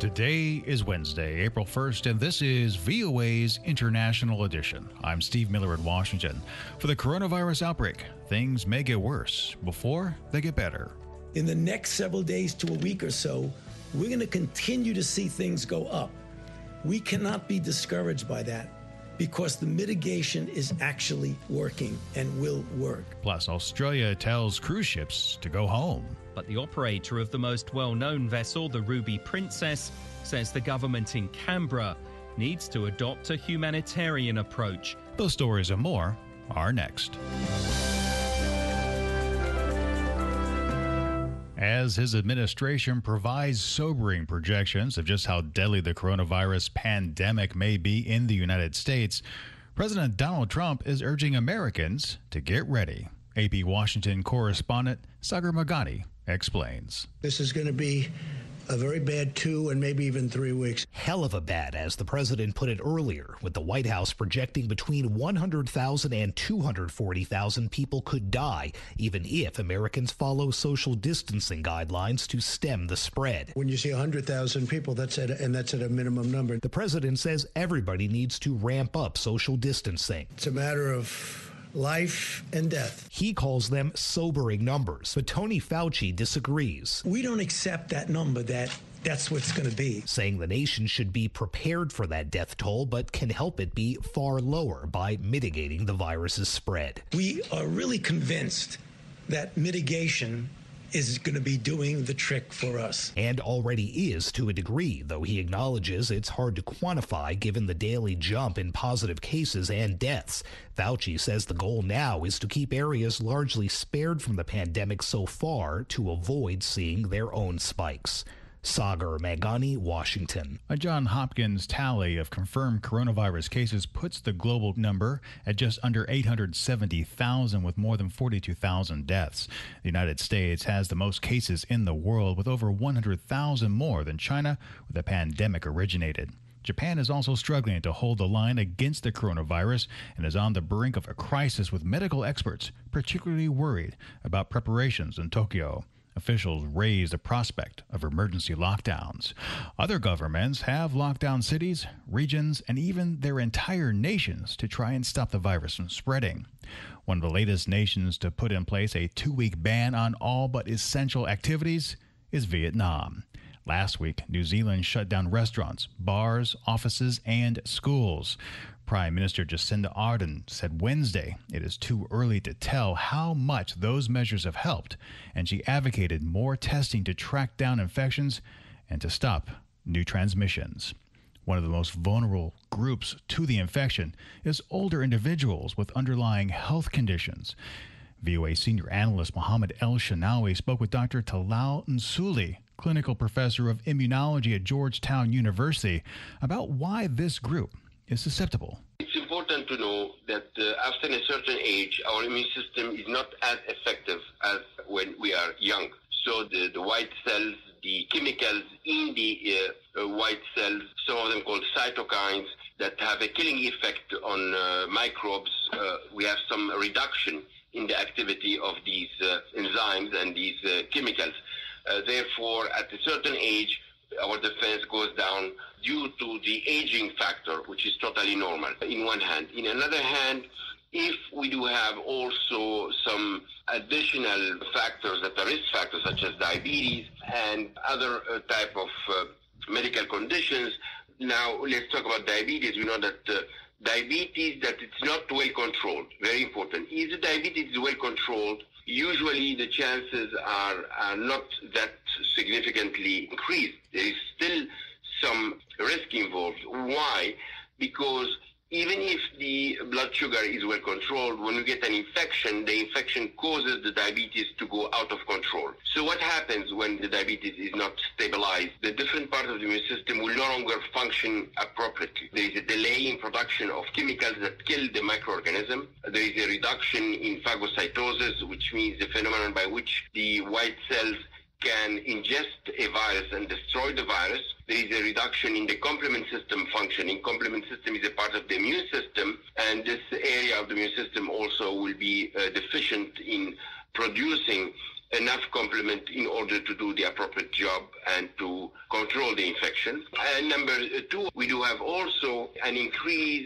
Today is Wednesday, April 1st, and this is VOA's International Edition. I'm Steve Miller in Washington. For the coronavirus outbreak, things may get worse before they get better. In the next several days to a week or so, we're going to continue to see things go up. We cannot be discouraged by that because the mitigation is actually working and will work. Plus, Australia tells cruise ships to go home. But the operator of the most well-known vessel, the Ruby Princess, says the government in Canberra needs to adopt a humanitarian approach. Those stories and more are next. As his administration provides sobering projections of just how deadly the coronavirus pandemic may be in the United States, President Donald Trump is urging Americans to get ready. AP Washington correspondent Sagar Meghani explains. This is going to be a very bad 2 and maybe even 3 weeks. Hell of a bad, as the president put it earlier, with the White House projecting between 100,000 and 240,000 people could die, even if Americans follow social distancing guidelines to stem the spread. When you see 100,000 people, that's at a minimum number. The president says everybody needs to ramp up social distancing. It's a matter of life and death. He calls them sobering numbers, but Tony Fauci disagrees. We don't accept that number that's what's going to be. Saying the nation should be prepared for that death toll, but can help it be far lower by mitigating the virus's spread. We are really convinced that mitigation is going to be doing the trick for us. And already is to a degree, though he acknowledges it's hard to quantify given the daily jump in positive cases and deaths. Fauci says the goal now is to keep areas largely spared from the pandemic so far to avoid seeing their own spikes. Sagar Meghani, Washington. A Johns Hopkins tally of confirmed coronavirus cases puts the global number at just under 870,000 with more than 42,000 deaths. The United States has the most cases in the world with over 100,000 more than China, where the pandemic originated. Japan is also struggling to hold the line against the coronavirus and is on the brink of a crisis with medical experts particularly worried about preparations in Tokyo. Officials raise the prospect of emergency lockdowns. Other governments have locked down cities, regions, and even their entire nations to try and stop the virus from spreading. One of the latest nations to put in place a 2-week ban on all but essential activities is Vietnam. Last week, New Zealand shut down restaurants, bars, offices, and schools. Prime Minister Jacinda Ardern said Wednesday it is too early to tell how much those measures have helped, and she advocated more testing to track down infections and to stop new transmissions. One of the most vulnerable groups to the infection is older individuals with underlying health conditions. VOA senior analyst Mohammed El-Shanawi spoke with Dr. Talal Nsuli, clinical professor of immunology at Georgetown University, about why this group is susceptible. It's important to know that after a certain age, our immune system is not as effective as when we are young. So the white cells, the chemicals in the white cells, some of them called cytokines, that have a killing effect on microbes, we have some reduction in the activity of these enzymes and these chemicals. Therefore, at a certain age, our defense goes down due to the aging factor, which is totally normal, in one hand. In another hand, if we do have also some additional factors that are risk factors, such as diabetes and other type of medical conditions. Now, let's talk about diabetes. We know that diabetes, that it's not well controlled. Very important. If the diabetes is well controlled, usually the chances are not that significantly increased. There is still some risk involved. Why? Because even if the blood sugar is well controlled, when you get an infection, the infection causes the diabetes to go out of control. So what happens when the diabetes is not stabilized? The different parts of the immune system will no longer function appropriately. There is a delay in production of chemicals that kill the microorganism. There is a reduction in phagocytosis, which means the phenomenon by which the white cells can ingest a virus and destroy the virus. There is a reduction in the complement system functioning. Complement system is a part of the immune system, and this area of the immune system also will be deficient in producing enough complement in order to do the appropriate job and to control the infection. And number two, we do have also an increase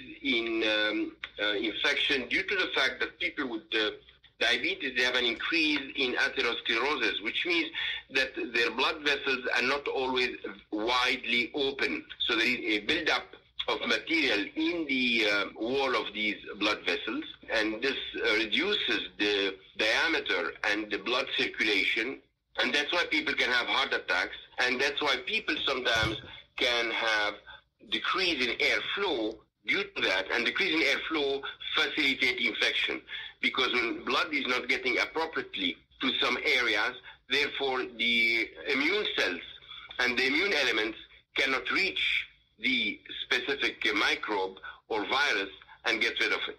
in infection due to the fact that people with diabetes, they have an increase in atherosclerosis, which means that their blood vessels are not always widely open. So there is a buildup of material in the wall of these blood vessels, and this reduces the diameter and the blood circulation, and that's why people can have heart attacks, and that's why people sometimes can have decrease in airflow due to that, and decrease in airflow facilitate infection, because when blood is not getting appropriately to some areas, therefore the immune cells and the immune elements cannot reach the specific microbe or virus and get rid of it.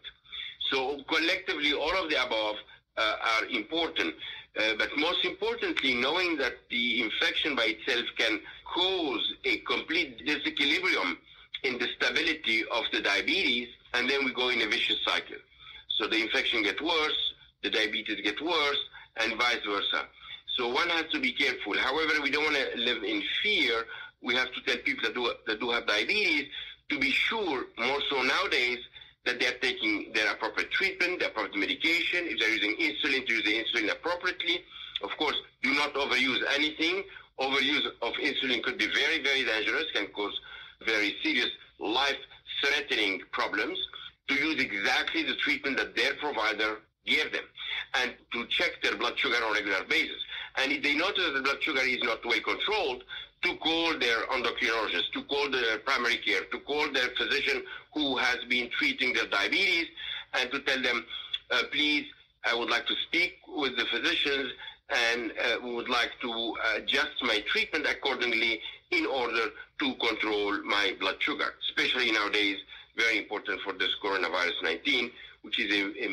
So collectively, all of the above are important. But most importantly, knowing that the infection by itself can cause a complete disequilibrium in the stability of the diabetes, and then we go in a vicious cycle. So the infection gets worse, the diabetes gets worse, and vice versa. So one has to be careful. However, we don't want to live in fear. We have to tell people that do have diabetes to be sure, more so nowadays, that they're taking their appropriate treatment, their appropriate medication. If they're using insulin, to use the insulin appropriately. Of course, do not overuse anything. Overuse of insulin could be very, very dangerous, can cause very serious life-threatening problems. To use exactly the treatment that their provider gave them, and to check their blood sugar on a regular basis. And if they notice that the blood sugar is not well controlled, to call their endocrinologist, to call their primary care, to call their physician who has been treating their diabetes, and to tell them, please, I would like to speak with the physicians, and would like to adjust my treatment accordingly in order to control my blood sugar, especially nowadays, very important for this coronavirus 19, which is a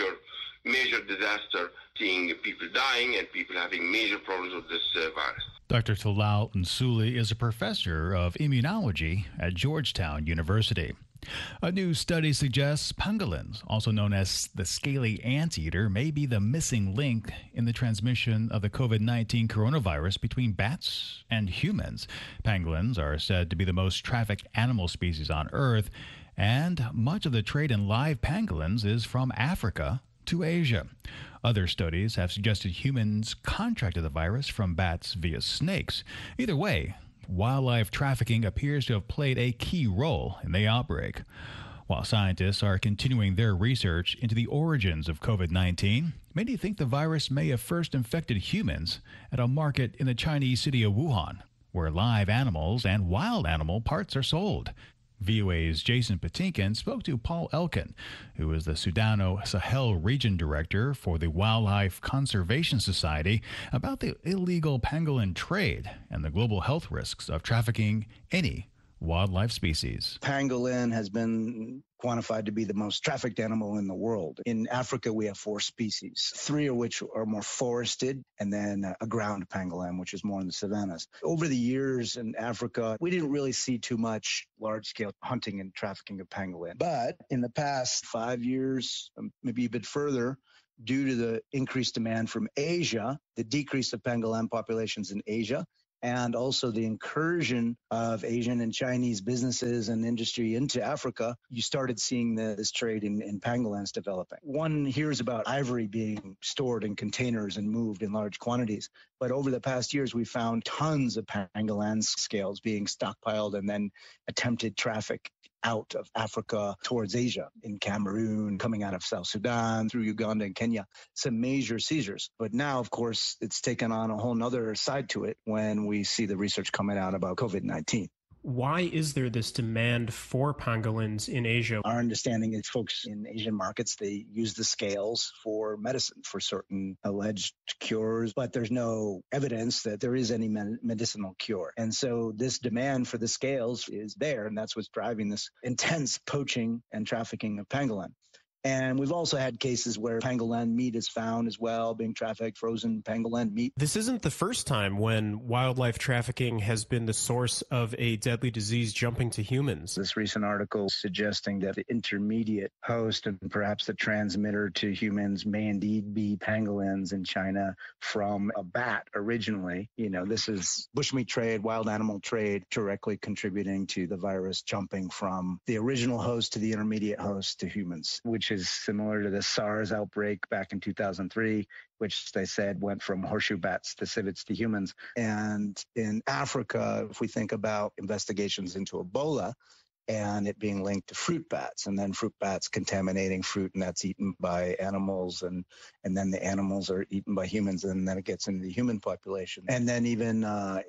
major disaster, seeing people dying and people having major problems with this virus. Dr. Talal Nsuli is a professor of immunology at Georgetown University. A new study suggests pangolins, also known as the scaly anteater, may be the missing link in the transmission of the COVID-19 coronavirus between bats and humans. Pangolins are said to be the most trafficked animal species on Earth, and much of the trade in live pangolins is from Africa to Asia. Other studies have suggested humans contracted the virus from bats via snakes. Either way, wildlife trafficking appears to have played a key role in the outbreak. While scientists are continuing their research into the origins of COVID-19, many think the virus may have first infected humans at a market in the Chinese city of Wuhan, where live animals and wild animal parts are sold. VOA's Jason Patinkin spoke to Paul Elkin, who is the Sudano-Sahel Region Director for the Wildlife Conservation Society, about the illegal pangolin trade and the global health risks of trafficking any wildlife species. Pangolin has been quantified to be the most trafficked animal in the world. In Africa, we have 4 species, 3 of which are more forested, and then a ground pangolin, which is more in the savannas. Over the years in Africa, we didn't really see too much large-scale hunting and trafficking of pangolin. But in the past 5 years, maybe a bit further, due to the increased demand from Asia, the decrease of pangolin populations in Asia, and also the incursion of Asian and Chinese businesses and industry into Africa, you started seeing this trade in pangolins developing. One hears about ivory being stored in containers and moved in large quantities. But over the past years, we found tons of pangolin scales being stockpiled and then attempted traffic out of Africa towards Asia, in Cameroon, coming out of South Sudan, through Uganda and Kenya, some major seizures. But now, of course, it's taken on a whole nother side to it when we see the research coming out about COVID-19. Why is there this demand for pangolins in Asia? Our understanding is folks in Asian markets, they use the scales for medicine, for certain alleged cures, but there's no evidence that there is any medicinal cure. And so this demand for the scales is there, and that's what's driving this intense poaching and trafficking of pangolin. And we've also had cases where pangolin meat is found as well, being trafficked, frozen pangolin meat. This isn't the first time when wildlife trafficking has been the source of a deadly disease jumping to humans. This recent article suggesting that the intermediate host and perhaps the transmitter to humans may indeed be pangolins in China from a bat originally. This is bushmeat trade, wild animal trade, directly contributing to the virus jumping from the original host to the intermediate host to humans, which is similar to the SARS outbreak back in 2003, which they said went from horseshoe bats to civets to humans. And in Africa, if we think about investigations into Ebola, and it being linked to fruit bats, and then fruit bats contaminating fruit, and that's eaten by animals, and then the animals are eaten by humans, and then it gets into the human population. And then even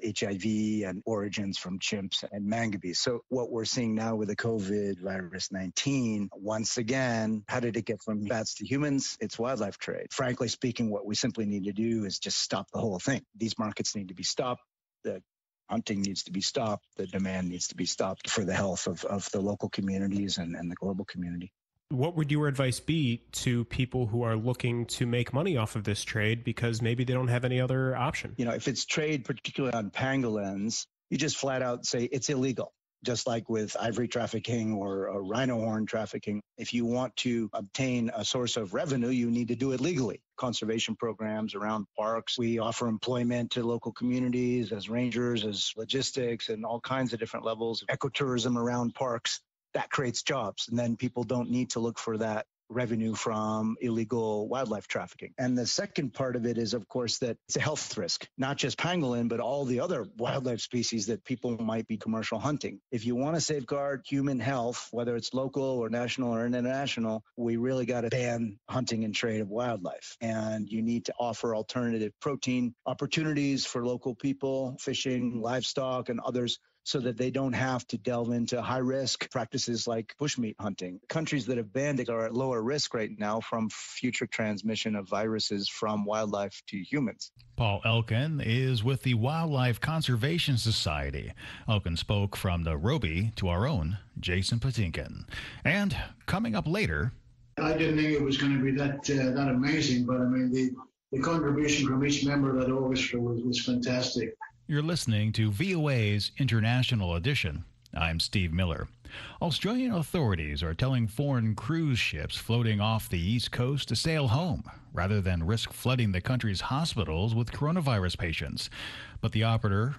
HIV and origins from chimps and mangabeys. So what we're seeing now with the COVID virus 19, once again, how did it get from bats to humans? It's wildlife trade. Frankly speaking, what we simply need to do is just stop the whole thing. These markets need to be stopped. The hunting needs to be stopped. The demand needs to be stopped for the health of the local communities and the global community. What would your advice be to people who are looking to make money off of this trade because maybe they don't have any other option? If it's trade, particularly on pangolins, you just flat out say it's illegal. Just like with ivory trafficking or rhino horn trafficking, if you want to obtain a source of revenue, you need to do it legally. Conservation programs around parks. We offer employment to local communities as rangers, as logistics, and all kinds of different levels. Ecotourism around parks, that creates jobs. And then people don't need to look for that revenue from illegal wildlife trafficking. And the second part of it is, of course, that it's a health risk, not just pangolin, but all the other wildlife species that people might be commercial hunting. If you want to safeguard human health, whether it's local or national or international, we really got to ban hunting and trade of wildlife. And you need to offer alternative protein opportunities for local people, fishing, livestock, and others, so that they don't have to delve into high-risk practices like bushmeat hunting. Countries that have banned it are at lower risk right now from future transmission of viruses from wildlife to humans. Paul Elkin is with the Wildlife Conservation Society. Elkin spoke from Nairobi to our own Jason Patinkin. And coming up later... I didn't think it was going to be that amazing, but I mean, the contribution from each member of that orchestra was fantastic. You're listening to VOA's International Edition. I'm Steve Miller. Australian authorities are telling foreign cruise ships floating off the east coast to sail home rather than risk flooding the country's hospitals with coronavirus patients. But the operator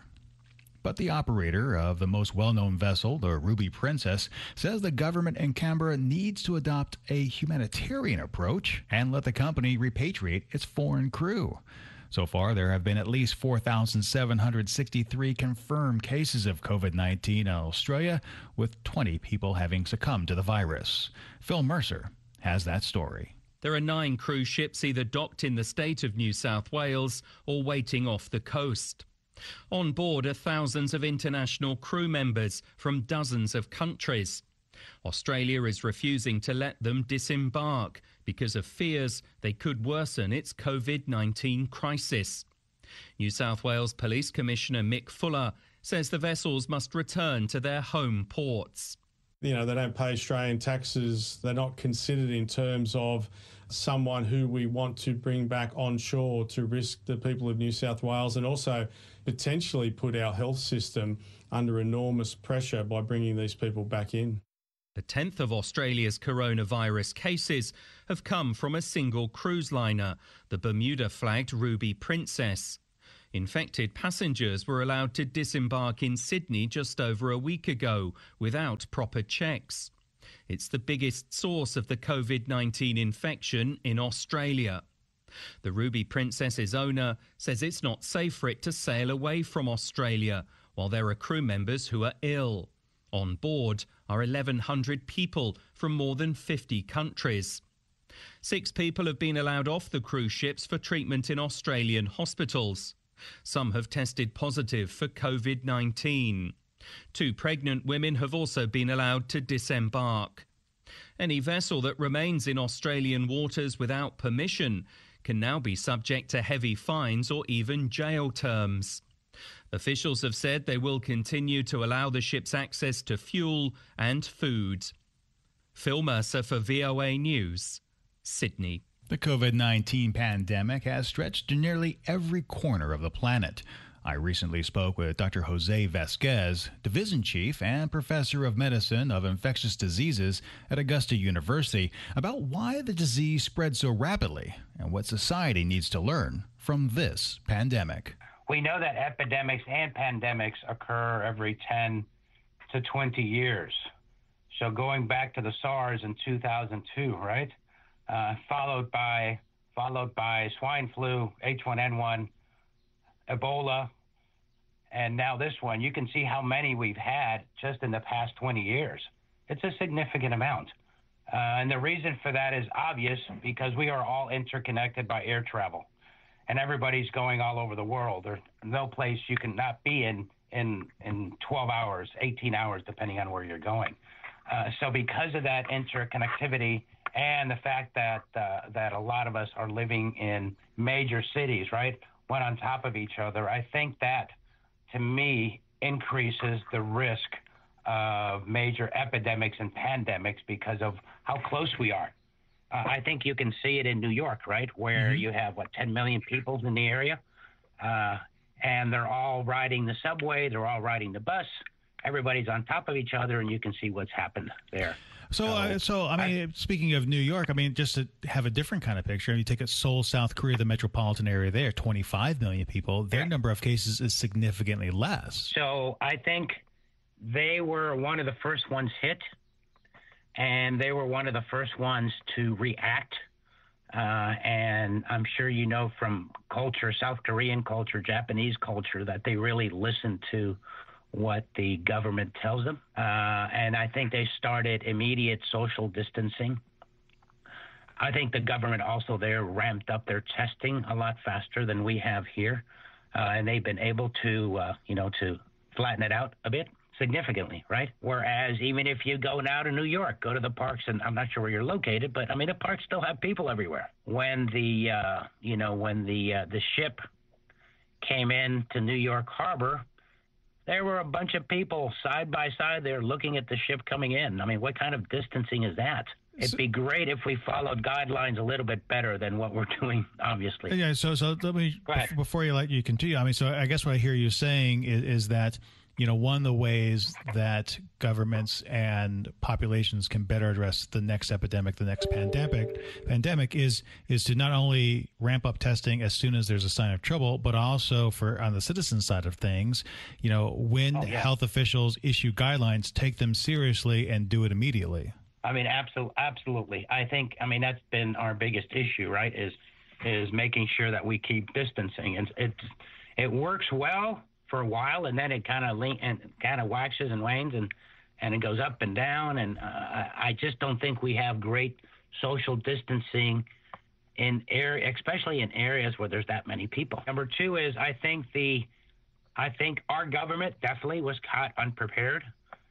of the most well-known vessel, the Ruby Princess, says the government in Canberra needs to adopt a humanitarian approach and let the company repatriate its foreign crew. So far, there have been at least 4,763 confirmed cases of COVID-19 in Australia, with 20 people having succumbed to the virus. Phil Mercer has that story. There are 9 cruise ships either docked in the state of New South Wales or waiting off the coast. On board are thousands of international crew members from dozens of countries. Australia is refusing to let them disembark because of fears they could worsen its COVID-19 crisis. New South Wales Police Commissioner Mick Fuller says the vessels must return to their home ports. They don't pay Australian taxes. They're not considered in terms of someone who we want to bring back on shore to risk the people of New South Wales and also potentially put our health system under enormous pressure by bringing these people back in. A tenth of Australia's coronavirus cases have come from a single cruise liner, the Bermuda-flagged Ruby Princess. Infected passengers were allowed to disembark in Sydney just over a week ago without proper checks. It's the biggest source of the COVID-19 infection in Australia. The Ruby Princess's owner says it's not safe for it to sail away from Australia while there are crew members who are ill. On board are 1,100 people from more than 50 countries. 6 people have been allowed off the cruise ships for treatment in Australian hospitals. Some have tested positive for COVID-19. 2 pregnant women have also been allowed to disembark. Any vessel that remains in Australian waters without permission can now be subject to heavy fines or even jail terms. Officials have said they will continue to allow the ships access to fuel and food. Phil Mercer for VOA News, Sydney. The COVID-19 pandemic has stretched to nearly every corner of the planet. I recently spoke with Dr. Jose Vasquez, Division Chief and Professor of Medicine of Infectious Diseases at Augusta University, about why the disease spread so rapidly and what society needs to learn from this pandemic. We know that epidemics and pandemics occur every 10 to 20 years. So going back to the SARS in 2002, right? Followed by swine flu, H1N1, Ebola, and now this one. You can see how many we've had just in the past 20 years. It's a significant amount. And the reason for that is obvious, because we are all interconnected by air travel. And everybody's going all over the world. There's no place you can not be in 12 hours, 18 hours, depending on where you're going. So because of that interconnectivity and the fact that a lot of us are living in major cities, right, one on top of each other, I think that, to me, increases the risk of major epidemics and pandemics because of how close we are. I think you can see it in New York, right, where you have, 10 million people in the area, and they're all riding the subway, they're all riding the bus. Everybody's on top of each other, and you can see what's happened there. So speaking of New York, just to have a different kind of picture, you take Seoul, South Korea, the metropolitan area there, 25 million people, their number of cases is significantly less. So I think they were one of the first ones hit, and they were one of the first ones to react. And I'm sure you know from culture, South Korean culture, Japanese culture, that they really listen to what the government tells them. And I think they started immediate social distancing. I think the government also there ramped up their testing a lot faster than we have here. And they've been able to, to flatten it out a bit significantly, right? Whereas even if you go now to New York, go to the parks, and I'm not sure where you're located, but the parks still have people everywhere. When the ship came in to New York Harbor, there were a bunch of people side by side there looking at the ship coming in. What kind of distancing is that? It'd be great if we followed guidelines a little bit better than what we're doing, obviously. Yeah, so let me, before you let you continue, so I guess what I hear you saying is that, one of the ways that governments and populations can better address the next epidemic, the next pandemic is to not only ramp up testing as soon as there's a sign of trouble, but also on the citizen side of things, when health officials issue guidelines, take them seriously and do it immediately. Absolutely. I think, that's been our biggest issue, right, is making sure that we keep distancing. And it works well for a while, and then it kind of waxes and wanes, and it goes up and down. And I just don't think we have great social distancing especially in areas where there's that many people. Number two is I think our government definitely was caught unprepared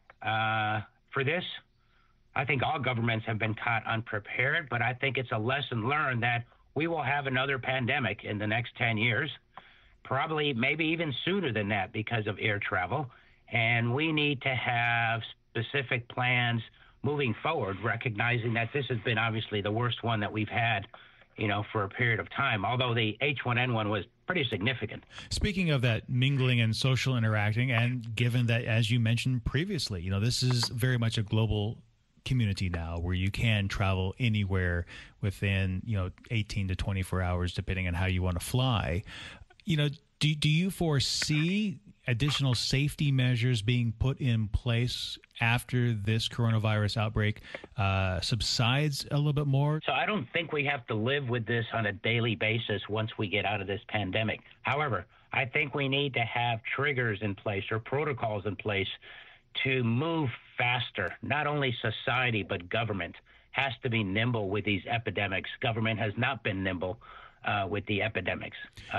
for this. I think all governments have been caught unprepared, but I think it's a lesson learned that we will have another pandemic in the next 10 years. Probably maybe even sooner than that because of air travel. And we need to have specific plans moving forward, recognizing that this has been obviously the worst one that we've had, for a period of time, although the H1N1 was pretty significant. Speaking of that mingling and social interacting, and given that, as you mentioned previously, this is very much a global community now where you can travel anywhere within, 18 to 24 hours, depending on how you want to fly. Do you foresee additional safety measures being put in place after this coronavirus outbreak subsides a little bit more? So I don't think we have to live with this on a daily basis once we get out of this pandemic. However, I think we need to have triggers in place or protocols in place to move faster. Not only society, but government has to be nimble with these epidemics. Government has not been nimble with the epidemics.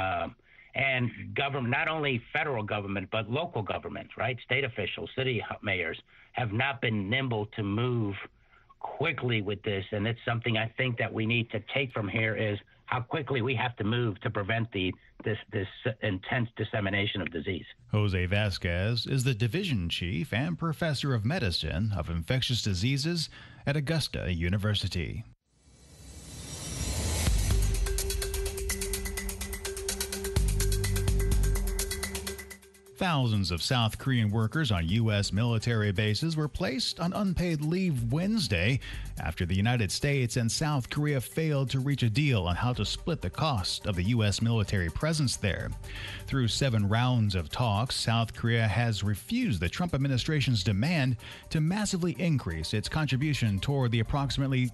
And government, not only federal government, but local government, right? State officials, city mayors have not been nimble to move quickly with this. And it's something I think that we need to take from here is how quickly we have to move to prevent this intense dissemination of disease. Jose Vasquez is the division chief and professor of medicine of infectious diseases at Augusta University. Thousands of South Korean workers on U.S. military bases were placed on unpaid leave Wednesday after the United States and South Korea failed to reach a deal on how to split the cost of the U.S. military presence there. Through 7 rounds of talks, South Korea has refused the Trump administration's demand to massively increase its contribution toward the approximately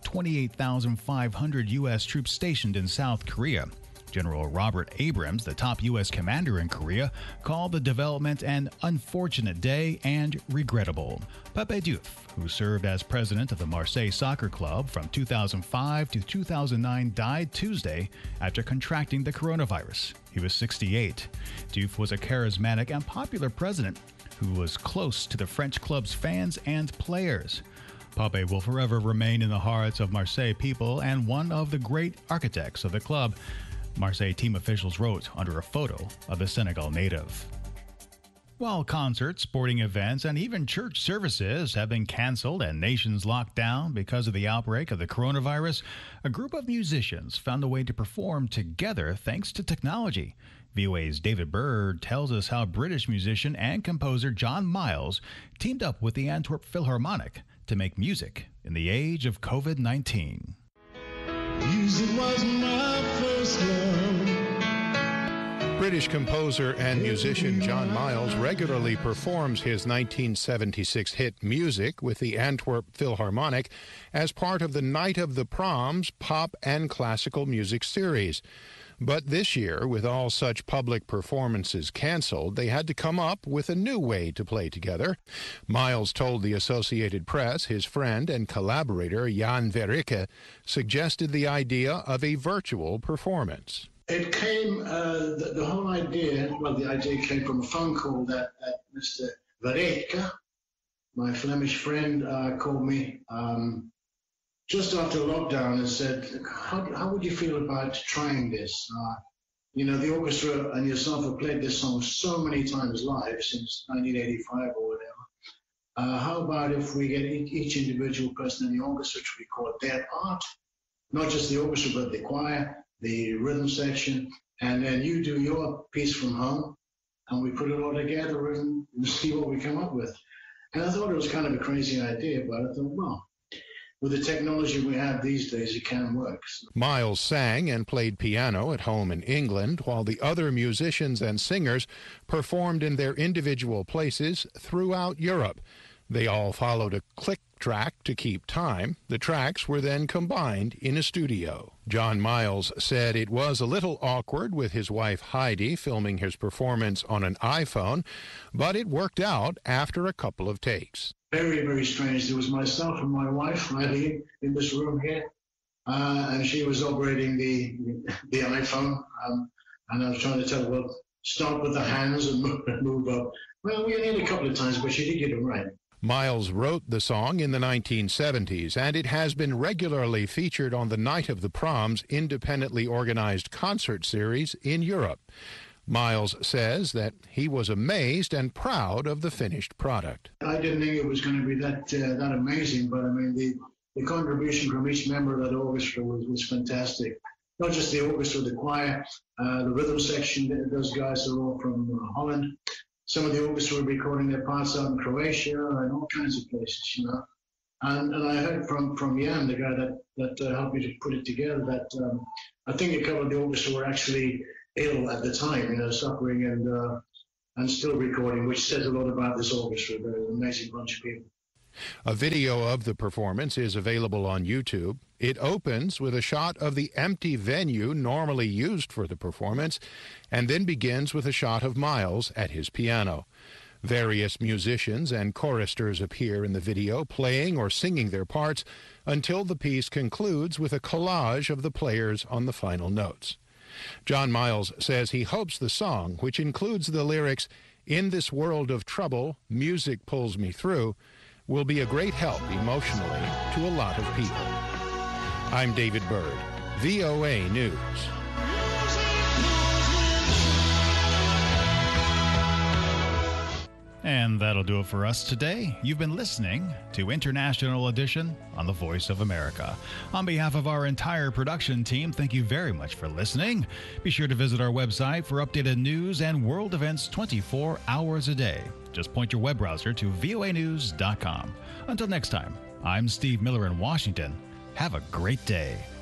28,500 U.S. troops stationed in South Korea. General Robert Abrams, the top U.S. commander in Korea, called the development an unfortunate day and regrettable. Pape Diouf, who served as president of the Marseille Soccer Club from 2005 to 2009, died Tuesday after contracting the coronavirus. He was 68. Diouf was a charismatic and popular president who was close to the French club's fans and players. Pape will forever remain in the hearts of Marseille people and one of the great architects of the club, Marseille team officials wrote under a photo of the Senegal native. While concerts, sporting events, and even church services have been canceled and nations locked down because of the outbreak of the coronavirus, a group of musicians found a way to perform together thanks to technology. VOA's David Bird tells us how British musician and composer John Miles teamed up with the Antwerp Philharmonic to make music in the age of COVID-19. Music was my first love. British composer and musician John Miles regularly performs his 1976 hit Music with the Antwerp Philharmonic as part of the Night of the Proms pop and classical music series. But this year, with all such public performances canceled, they had to come up with a new way to play together. Miles told the Associated Press his friend and collaborator Jan Verricke suggested the idea of a virtual performance. It came, the whole idea, well, the idea came from a phone call that Mr. Verricke, my Flemish friend, called me just after lockdown and said, how would you feel about trying this? The orchestra and yourself have played this song so many times live since 1985 or whatever. How about if we get each individual person in the orchestra to record their part, not just the orchestra, but the choir, the rhythm section, and then you do your piece from home, and we put it all together and see what we come up with. And I thought it was kind of a crazy idea, but I thought, well, with the technology we have these days, it can work. Miles sang and played piano at home in England, while the other musicians and singers performed in their individual places throughout Europe. They all followed a click track to keep time. The tracks were then combined in a studio. John Miles said it was a little awkward with his wife Heidi filming his performance on an iPhone, but it worked out after a couple of takes. Very, very strange. There was myself and my wife, Heidi, in this room here, and she was operating the iPhone, and I was trying to tell her, well, start with the hands and move up. Well, we only did a couple of times, but she did get it right. Miles wrote the song in the 1970s, and it has been regularly featured on the Night of the Proms independently organized concert series in Europe. Miles says that he was amazed and proud of the finished product. I didn't think it was going to be that amazing, but I mean, the contribution from each member of that orchestra was fantastic. Not just the orchestra, the choir, the rhythm section, those guys are all from Holland. Some of the orchestra were recording their parts out in Croatia and all kinds of places, And I heard from Jan, the guy that helped me to put it together, that I think a couple of the orchestra were actually ill at the time, suffering and still recording, which says a lot about this orchestra. They're an amazing bunch of people. A video of the performance is available on YouTube. It opens with a shot of the empty venue normally used for the performance, and then begins with a shot of Miles at his piano. Various musicians and choristers appear in the video, playing or singing their parts, until the piece concludes with a collage of the players on the final notes. John Miles says he hopes the song, which includes the lyrics, "In this world of trouble, music pulls me through," will be a great help emotionally to a lot of people. I'm David Bird. VOA News. And that'll do it for us today. You've been listening to International Edition on the Voice of America. On behalf of our entire production team, thank you very much for listening. Be sure to visit our website for updated news and world events 24 hours a day. Just point your web browser to voanews.com. Until next time, I'm Steve Miller in Washington. Have a great day.